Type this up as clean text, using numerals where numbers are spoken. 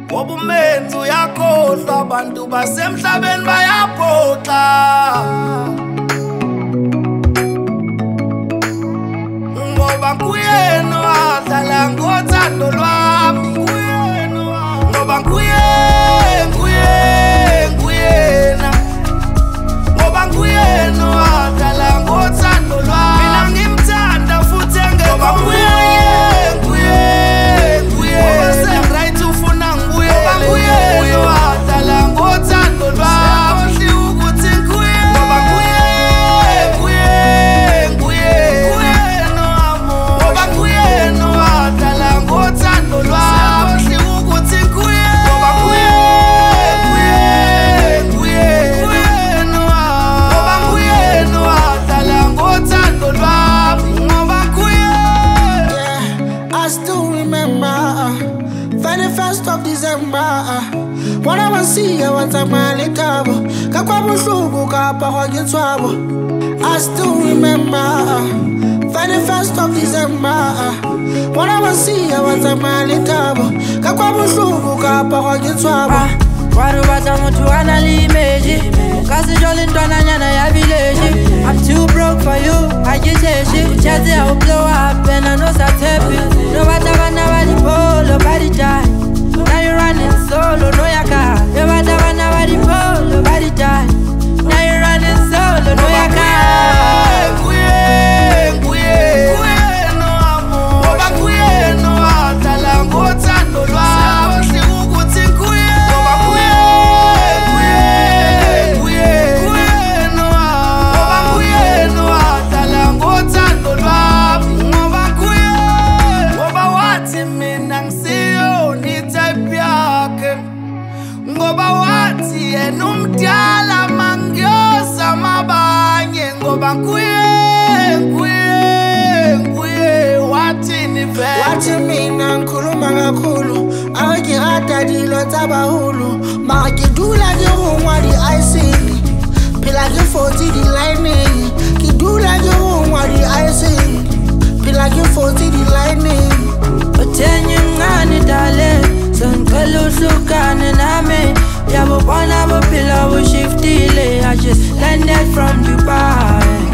Wobumenzi uyakhohlwa abantu basemhlabeni bayaphoxa ngoba kuyena wadlala ngothando lwami ngoba kuyena ngoba kuyena wadlala ngothando lwami mina ngimthanda futhi engekho When I was see you at a mile tabo, Kakwabusubu Kapahagitwabo. I still remember 31st of December. When I was see you at a mile tabo, Kakwabusubu Kapahagitwabo. Warubatana limeji, Kasi Jolintana ya village. I'm too broke for you, I get it. Chazi, I'll blow up and I know that's happy. No matter nobody pull, nobody die. Now you're running solo, no yaka. Nobody pull, nobody die. Now you're running solo, no yaka. Ngoba wathi enumdala mangyosa mabanye ngoba kuye wathi nivele wathi mina ngikhuluma kakhulu awangihada dilo tabahulu makidula ngihungwa di icing phela ngi40 di lining kidula ngihungwa di icing phela ngi40 di lining Uthenye ngani dale Sonkolo sukane nami Yabo bona bo phila bo shiftile I just landed from Dubai